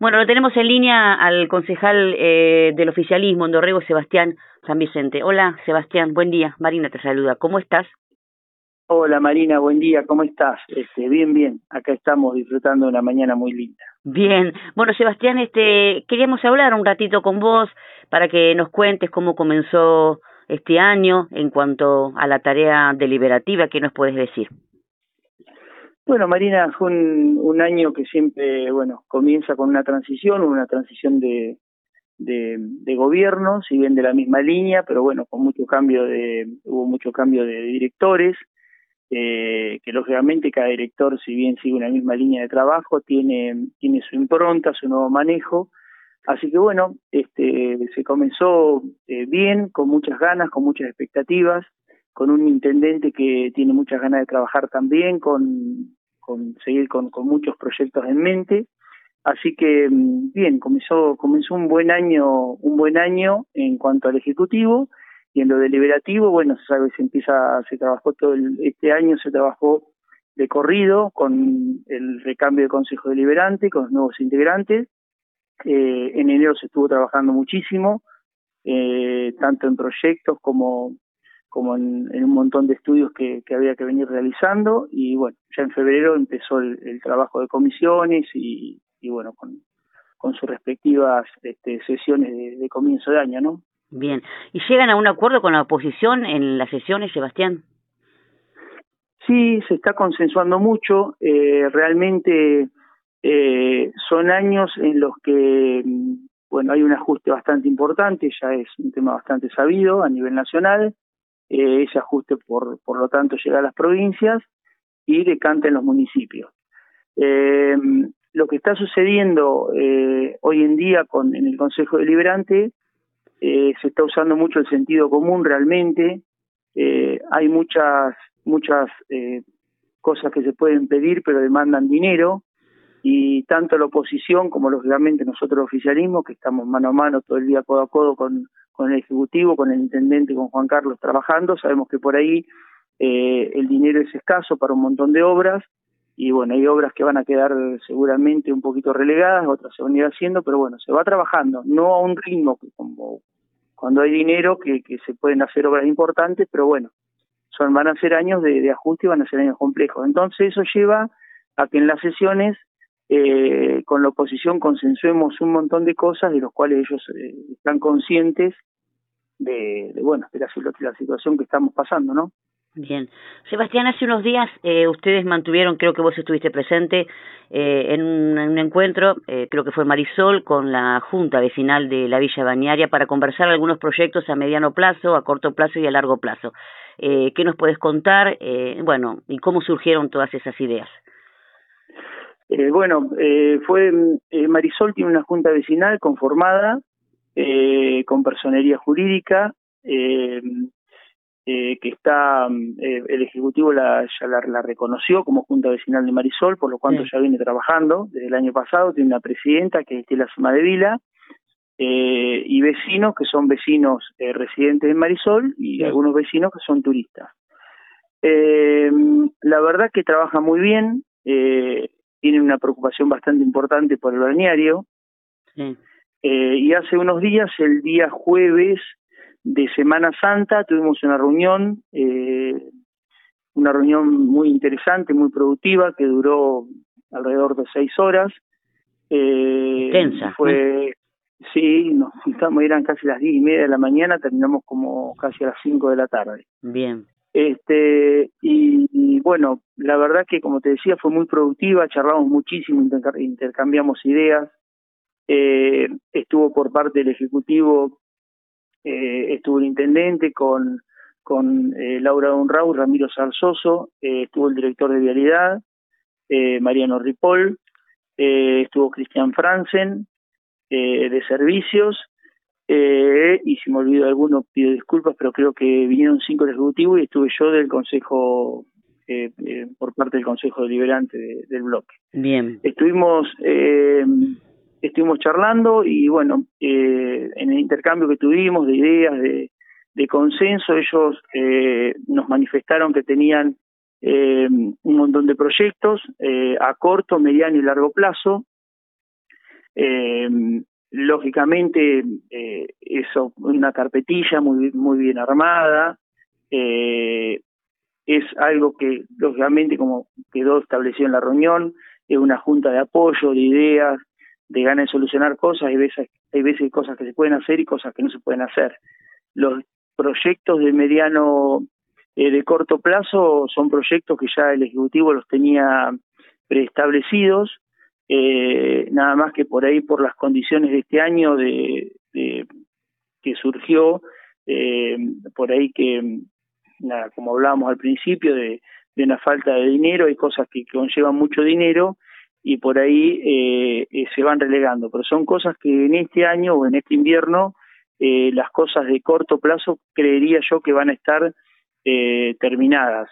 Bueno, lo tenemos en línea al concejal del oficialismo en Dorrego, Sebastián San Vicente. Hola, Sebastián, buen día. Marina te saluda. ¿Cómo estás? Hola Marina, buen día, ¿cómo estás? Bien, acá estamos disfrutando de una mañana muy linda. Bien. Bueno, Sebastián, queríamos hablar un ratito con vos para que nos cuentes cómo comenzó este año en cuanto a la tarea deliberativa. ¿Qué nos puedes decir? Bueno, Marina, fue un año que siempre, comienza con una transición de gobierno, si bien de la misma línea, pero bueno, con hubo mucho cambio de directores, que lógicamente cada director, si bien sigue una misma línea de trabajo, tiene su impronta, su nuevo manejo. Así que bueno, se comenzó bien, con muchas ganas, con muchas expectativas, con un intendente que tiene muchas ganas de trabajar también, con seguir con muchos proyectos en mente. Así que bien, comenzó un buen año en cuanto al ejecutivo, y en lo deliberativo, bueno, se sabe, se trabajó este año se trabajó de corrido con el recambio de consejo deliberante, con los nuevos integrantes. En enero se estuvo trabajando muchísimo, tanto en proyectos como en un montón de estudios que había que venir realizando, y bueno, ya en febrero empezó el trabajo de comisiones y bueno, con sus respectivas sesiones de comienzo de año, ¿no? Bien. ¿Y llegan a un acuerdo con la oposición en las sesiones, Sebastián? Sí, se está consensuando mucho, realmente son años en los que, bueno, hay un ajuste bastante importante, ya es un tema bastante sabido a nivel nacional, ese ajuste por lo tanto llega a las provincias y decanta en los municipios. Lo que está sucediendo hoy en día en el Consejo Deliberante, se está usando mucho el sentido común realmente, hay muchas cosas que se pueden pedir pero demandan dinero, y tanto la oposición como lógicamente nosotros el oficialismo, que estamos mano a mano todo el día, codo a codo con el Ejecutivo, con el Intendente, con Juan Carlos trabajando, sabemos que por ahí el dinero es escaso para un montón de obras, y bueno, hay obras que van a quedar seguramente un poquito relegadas, otras se van a ir haciendo, pero bueno, se va trabajando, no a un ritmo que como cuando hay dinero que se pueden hacer obras importantes, pero bueno, van a ser años de ajuste y van a ser años complejos. Entonces eso lleva a que en las sesiones con la oposición consensuemos un montón de cosas de los cuales ellos están conscientes de la situación que estamos pasando, ¿no? Bien. Sebastián, hace unos días ustedes mantuvieron, creo que vos estuviste presente, en un encuentro, creo que fue Marisol, con la Junta Vecinal de la Villa Bañaria para conversar algunos proyectos a mediano plazo, a corto plazo y a largo plazo. ¿Qué nos puedes contar? Bueno, y cómo surgieron todas esas ideas. Marisol tiene una Junta Vecinal conformada con personería jurídica, que está, el Ejecutivo ya la reconoció como Junta Vecinal de Marisol, por lo cual ya viene trabajando desde el año pasado. Tiene una presidenta que es Estela Cimadevila, y vecinos que son vecinos residentes de Marisol, y algunos vecinos que son turistas. La verdad que trabaja muy bien, tiene una preocupación bastante importante por el balneario, y hace unos días, el día jueves de Semana Santa, tuvimos una reunión muy interesante, muy productiva, que duró alrededor de 6 horas. Intensa. Sí, nos juntamos, eran casi las 10:30 de la mañana, terminamos como casi a las 5 de la tarde. Bien. Y bueno, la verdad que, como te decía, fue muy productiva, charlamos muchísimo, intercambiamos ideas. Estuvo por parte del Ejecutivo, estuvo el Intendente con Laura Donrau, Ramiro Zarzoso, estuvo el Director de Vialidad, Mariano Ripoll, estuvo Cristian Franzen, de Servicios, y si me olvido alguno pido disculpas, pero creo que vinieron 5 del Ejecutivo y estuve yo del Consejo, por parte del Consejo Deliberante del bloque. Bien. Estuvimos charlando y bueno, en el intercambio que tuvimos de ideas, de consenso, ellos nos manifestaron que tenían un montón de proyectos a corto, mediano y largo plazo. Eh, lógicamente, eso, una carpetilla muy bien armada, es algo que, lógicamente, como quedó establecido en la reunión, es una junta de apoyo, de ideas, de ganas de solucionar cosas. Hay veces cosas que se pueden hacer y cosas que no se pueden hacer. Los proyectos de mediano, de corto plazo, son proyectos que ya el Ejecutivo los tenía preestablecidos, nada más que por ahí, por las condiciones de este año que surgió, por ahí que, nada, como hablábamos al principio, de una falta de dinero, hay cosas que conllevan mucho dinero y por ahí se van relegando, pero son cosas que en este año o en este invierno, las cosas de corto plazo creería yo que van a estar terminadas.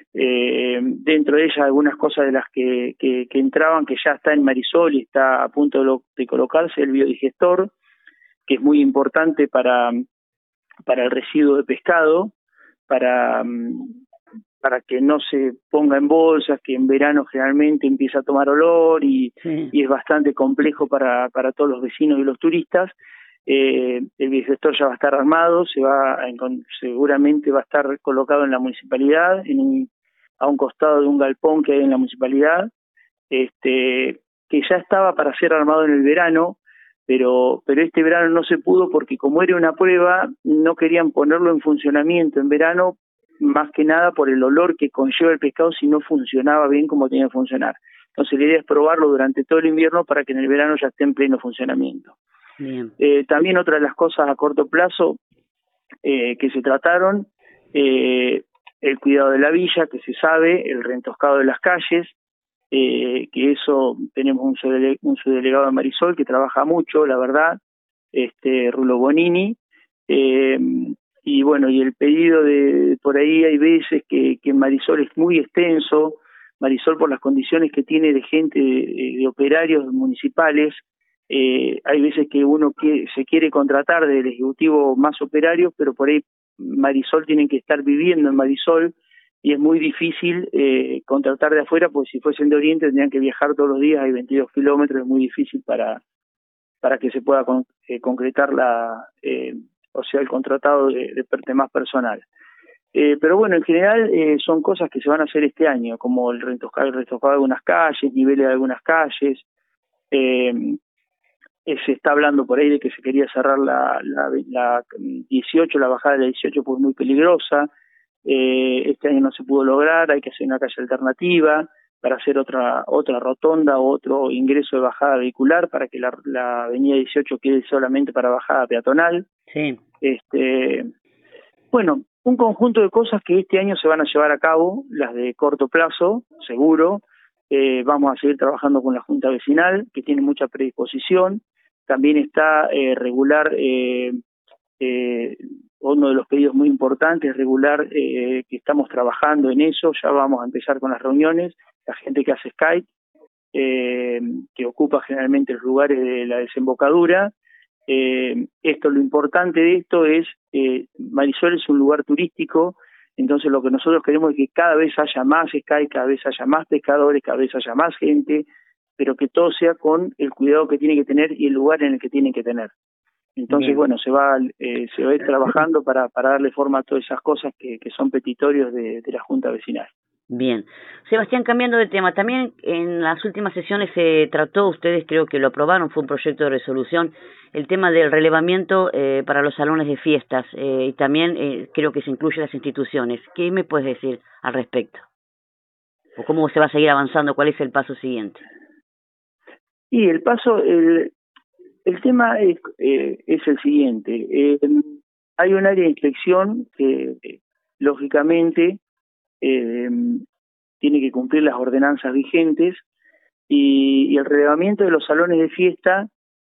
Dentro de ellas algunas cosas de las que entraban, que ya está en Marisol y está a punto de colocarse, el biodigestor, que es muy importante para el residuo de pescado, para que no se ponga en bolsas, que en verano generalmente empieza a tomar olor y es bastante complejo para todos los vecinos y los turistas. El biodigestor ya va a estar armado, seguramente va a estar colocado en la municipalidad, a un costado de un galpón que hay en la municipalidad, que ya estaba para ser armado en el verano, pero este verano no se pudo porque, como era una prueba, no querían ponerlo en funcionamiento en verano, más que nada por el olor que conlleva el pescado si no funcionaba bien como tenía que funcionar. Entonces la idea es probarlo durante todo el invierno para que en el verano ya esté en pleno funcionamiento. Bien. También otra de las cosas a corto plazo que se trataron, el cuidado de la villa, que se sabe, el reentroscado de las calles, que eso tenemos un subdelegado de Marisol que trabaja mucho, la verdad, Rulo Bonini, y bueno, y el pedido por ahí hay veces que Marisol es muy extenso. Marisol, por las condiciones que tiene de gente, de operarios municipales, hay veces que uno se quiere contratar del Ejecutivo más operarios, pero por ahí Marisol tienen que estar viviendo en Marisol y es muy difícil contratar de afuera, porque si fuesen de Oriente tendrían que viajar todos los días, hay 22 kilómetros, es muy difícil para que se pueda concretar el contratado de más personal. Pero bueno, en general son cosas que se van a hacer este año, como el retoscado de algunas calles, niveles de algunas calles. Se está hablando por ahí de que se quería cerrar la 18, la bajada de la 18, pues muy peligrosa. Este año no se pudo lograr, hay que hacer una calle alternativa para hacer otra rotonda o otro ingreso de bajada vehicular para que la avenida 18 quede solamente para bajada peatonal. Sí. Bueno, un conjunto de cosas que este año se van a llevar a cabo, las de corto plazo, seguro. Vamos a seguir trabajando con la Junta Vecinal, que tiene mucha predisposición. También está regular, uno de los pedidos muy importantes, regular, que estamos trabajando en eso, ya vamos a empezar con las reuniones, la gente que hace Skype, que ocupa generalmente los lugares de la desembocadura. Lo importante de esto es, Marisol es un lugar turístico, entonces lo que nosotros queremos es que cada vez haya más Skype, cada vez haya más pescadores, cada vez haya más gente, pero que todo sea con el cuidado que tiene que tener y el lugar en el que tiene que tener. Entonces, bien, bueno, se va a ir trabajando para darle forma a todas esas cosas que son petitorios de la Junta Vecinal. Bien. Sebastián, cambiando de tema, también en las últimas sesiones se trató, ustedes creo que lo aprobaron, fue un proyecto de resolución, el tema del relevamiento para los salones de fiestas, y también creo que se incluye las instituciones. ¿Qué me puedes decir al respecto? ¿O cómo se va a seguir avanzando? ¿Cuál es el paso siguiente? Y el tema es el siguiente. Hay un área de inspección que, lógicamente, tiene que cumplir las ordenanzas vigentes y el relevamiento de los salones de fiesta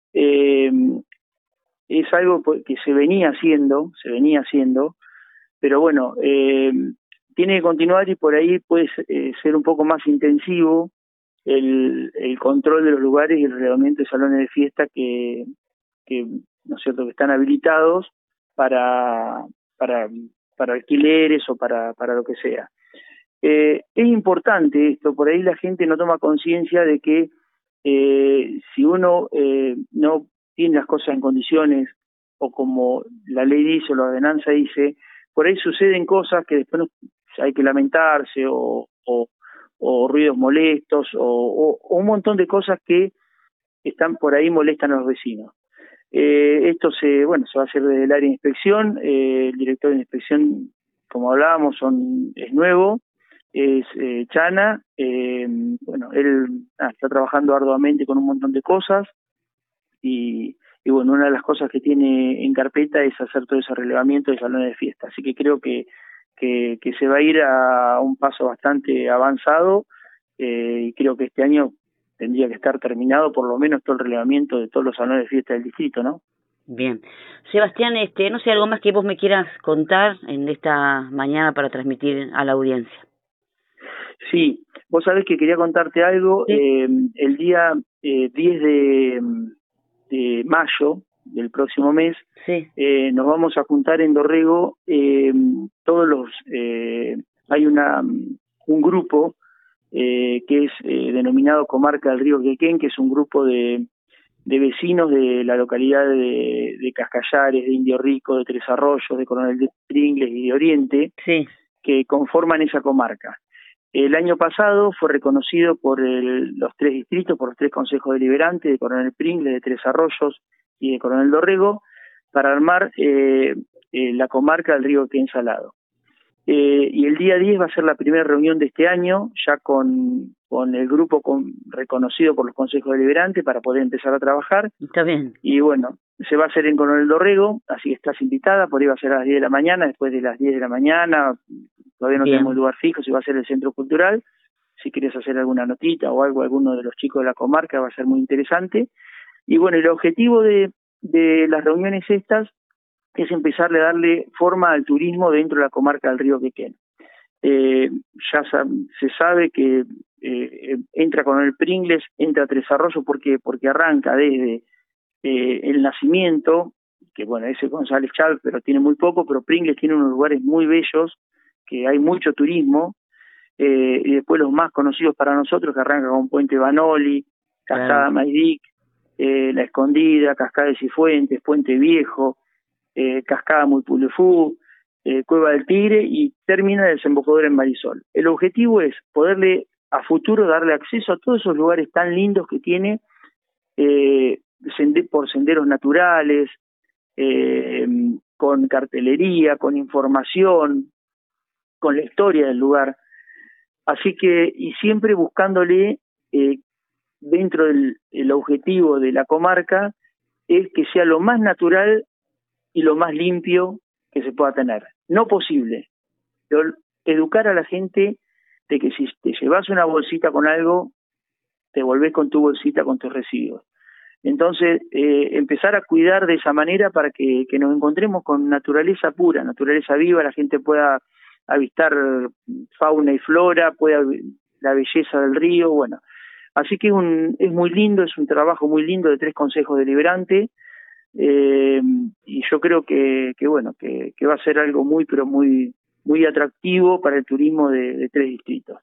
es algo que se venía haciendo, pero bueno, tiene que continuar y por ahí puede ser un poco más intensivo el control de los lugares y el relevamiento de salones de fiesta que ¿no es cierto?, que están habilitados para alquileres o para lo que sea. Es importante esto, por ahí la gente no toma conciencia de que si uno no tiene las cosas en condiciones, o como la ley dice o la ordenanza dice, por ahí suceden cosas que después hay que lamentarse, o ruidos molestos, o un montón de cosas que están por ahí, molestan a los vecinos. Esto se va a hacer desde el área de inspección. El director de inspección, como hablábamos, es nuevo, es Chana. Él está trabajando arduamente con un montón de cosas, y bueno, una de las cosas que tiene en carpeta es hacer todo ese relevamiento de salones de fiesta. Así que creo que se va a ir a un paso bastante avanzado, y creo que este año tendría que estar terminado por lo menos todo el relevamiento de todos los salones de fiesta del distrito, ¿no? Bien. Sebastián, no sé, algo más que vos me quieras contar en esta mañana para transmitir a la audiencia. Sí, vos sabés que quería contarte algo. ¿Sí? El día 10 de mayo del próximo mes, sí, nos vamos a juntar en Dorrego, todos los... hay un grupo que es denominado Comarca del Río Quequén, que es un grupo de vecinos de la localidad de Cascallares, de Indio Rico, de Tres Arroyos, de Coronel de Pringles y de Oriente, sí, que conforman esa comarca. El año pasado fue reconocido por los 3 distritos, por los 3 consejos deliberantes de Coronel Pringles, de Tres Arroyos y de Coronel Dorrego, para armar la comarca del Río Quequén Salado. Y el día 10 va a ser la primera reunión de este año, ya con el grupo reconocido por los consejos deliberantes, para poder empezar a trabajar. Está bien. Y bueno, se va a hacer en Coronel Dorrego, así que estás invitada. Por ahí va a ser a las 10 de la mañana, después de las 10 de la mañana, todavía no tenemos lugar fijo, si va a ser el Centro Cultural. Si quieres hacer alguna notita o algo, alguno de los chicos de la comarca, va a ser muy interesante. Y bueno, el objetivo de las reuniones estas es empezar a darle forma al turismo dentro de la comarca del Río Quequén. Ya se sabe que entra Coronel Pringles, entra Tres Arroyos, porque arranca desde el nacimiento, que bueno, ese González Chávez, pero tiene muy poco, pero Pringles tiene unos lugares muy bellos, que hay mucho turismo, y después los más conocidos para nosotros, que arranca con Puente Banoli, Cascada Maidic, La Escondida, Cascada de Cifuentes, Puente Viejo, Cascada Muipulefú, Cueva del Tigre, y termina el desembocador en Marisol. El objetivo es poderle a futuro darle acceso a todos esos lugares tan lindos que tiene, por senderos naturales, con cartelería, con información, con la historia del lugar. Así que, y siempre buscándole, dentro del objetivo de la comarca, es que sea lo más natural y lo más limpio que se pueda tener. No posible, pero educar a la gente de que si te llevas una bolsita con algo, te volvés con tu bolsita con tus residuos. Entonces, empezar a cuidar de esa manera para que nos encontremos con naturaleza pura, naturaleza viva, la gente pueda avistar fauna y flora, la belleza del río, bueno. Así que es muy lindo, es un trabajo muy lindo de 3 consejos deliberantes, y yo creo que va a ser algo muy, pero muy, muy atractivo para el turismo de 3 distritos.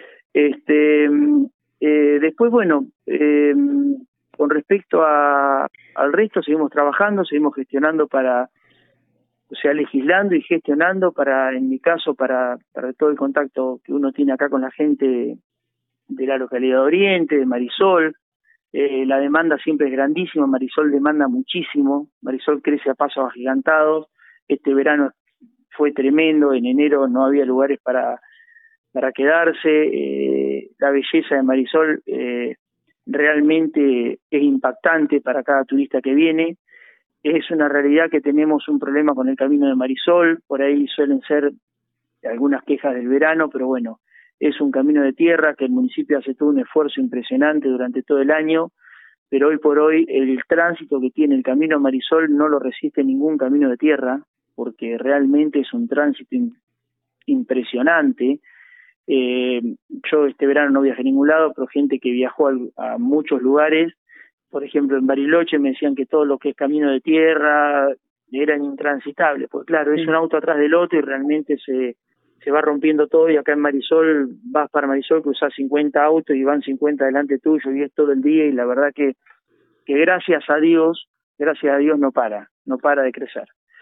Después, con respecto al resto, seguimos trabajando, seguimos gestionando legislando y gestionando en mi caso, para todo el contacto que uno tiene acá con la gente de la localidad de Oriente, de Marisol. La demanda siempre es grandísima, Marisol demanda muchísimo, Marisol crece a pasos agigantados. Este verano fue tremendo, en enero no había lugares para quedarse. La belleza de Marisol realmente es impactante para cada turista que viene. Es una realidad que tenemos un problema con el camino de Marisol, por ahí suelen ser algunas quejas del verano, pero bueno, es un camino de tierra que el municipio hace todo un esfuerzo impresionante durante todo el año, pero hoy por hoy el tránsito que tiene el camino a Marisol no lo resiste ningún camino de tierra, porque realmente es un tránsito impresionante. Yo este verano no viajé a ningún lado, pero gente que viajó a muchos lugares, por ejemplo en Bariloche, me decían que todo lo que es camino de tierra eran intransitables, pues claro, es un auto atrás del otro y realmente se se va rompiendo todo, y acá en Marisol, vas para Marisol, cruzás 50 autos y van 50 delante tuyo, y es todo el día, y la verdad que gracias a Dios no para de crecer.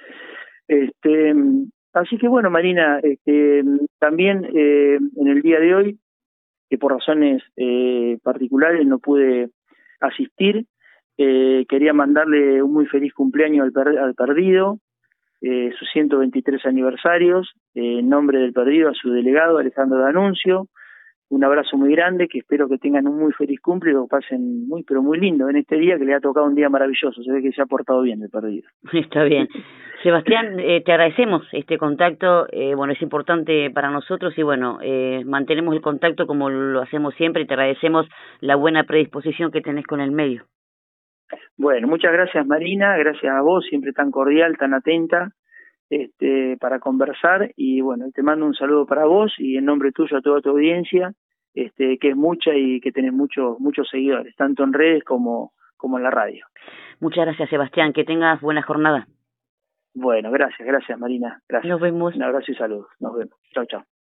Así que bueno, Marina, también en el día de hoy, que por razones particulares no pude asistir, quería mandarle un muy feliz cumpleaños al perdido, sus 123 aniversarios, en nombre del perdido a su delegado Alejandro D'Annunzio. Un abrazo muy grande, que espero que tengan un muy feliz cumple y lo pasen muy, pero muy lindo en este día, que le ha tocado un día maravilloso. Se ve que se ha portado bien el perdido. Está bien. Sebastián, te agradecemos este contacto, bueno, es importante para nosotros y bueno, mantenemos el contacto como lo hacemos siempre y te agradecemos la buena predisposición que tenés con el medio. Bueno, muchas gracias Marina, gracias a vos, siempre tan cordial, tan atenta, para conversar, y bueno, te mando un saludo para vos y en nombre tuyo a toda tu audiencia, que es mucha y que tenés muchos seguidores, tanto en redes como en la radio. Muchas gracias Sebastián, que tengas buena jornada. Bueno, gracias Marina, gracias. Nos vemos. Un abrazo y saludos, nos vemos. Chao, chao.